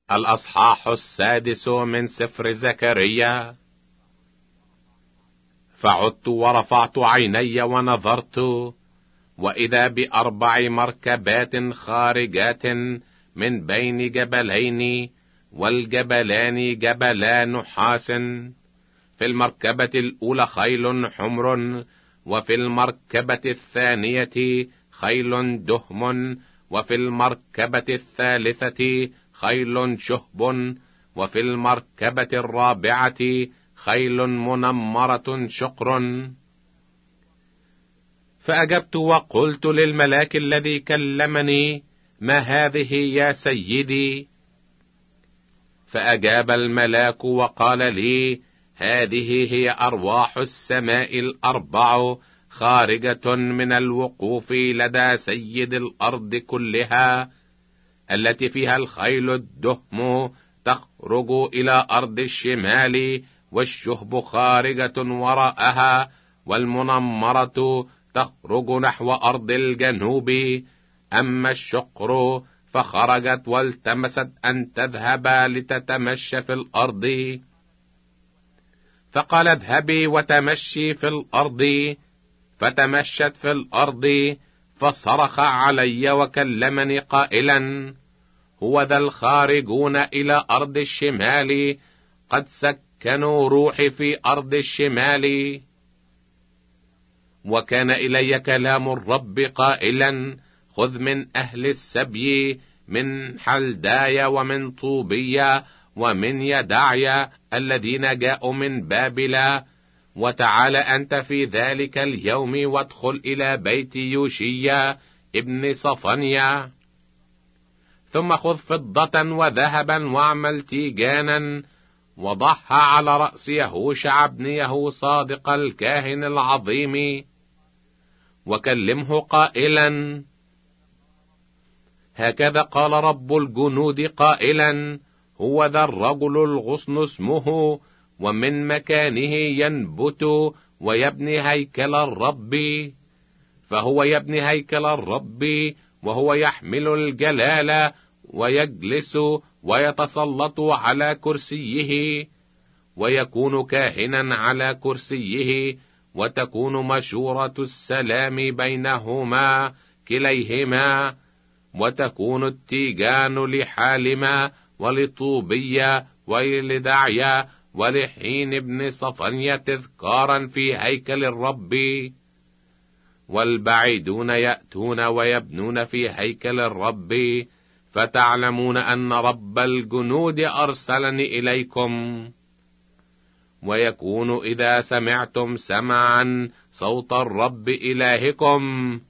الأصحاح 6 من سفر زكريا. فعدت ورفعت عيني ونظرت، وإذا ب4 مركبات خارجات من بين جبلين، والجبلان جبلا نحاس. في المركبة الأولى خيل حمر، وفي المركبة الثانية خيل دهم، وفي المركبة الثالثة خيل شهب، وفي المركبة الرابعة خيل منمرة شقر. فأجبت وقلت للملاك الذي كلمني: ما هذه يا سيدي؟ فأجاب الملاك وقال لي: هذه هي أرواح السماء ال4 خارجة من الوقوف لدى سيد الأرض كلها، التي فيها الخيل الدهم تخرج إلى أرض الشمال، والشهب خارجة وراءها، والمنمرة تخرج نحو أرض الجنوب. أما الشقر فخرجت والتمست أن تذهب لتتمشى في الأرض. فقال: اذهبي وتمشي في الأرض. فتمشت في الأرض، فصرخ علي وكلمني قائلا: هو ذا الخارجون إلى أرض الشمال قد سكنوا روحي في أرض الشمال. وكان إلي كلام الرب قائلا: خذ من أهل السبي، من حلدايا ومن طوبية ومن يدعيا الذين جاءوا من بابل، وتعال أنت في ذلك اليوم وادخل إلى بيت يوشيا ابن صفنيا. ثم خذ فضة وذهبا واعمل تيجانا، وضعها على رأس يهوشع ابن يهوصادق الكاهن العظيم، وكلمه قائلا: هكذا قال رب الجنود قائلا: هو ذا الرجل الغصن اسمه، ومن مكانه ينبت ويبني هيكل الرب. فهو يبني هيكل الرب، وهو يحمل الجلال، ويجلس ويتسلط على كرسيه، ويكون كاهنا على كرسيه، وتكون مشورة السلام بينهما كليهما، وتكون التيجان لحالما ولطوبية ولدعيا ولحين ابن صفنيا تذكارا في هيكل الرب. والبعيدون يأتون ويبنون في هيكل الرب، فتعلمون أن رب الجنود أرسلني إليكم. ويكون إذا سمعتم سمعا صوت الرب إلهكم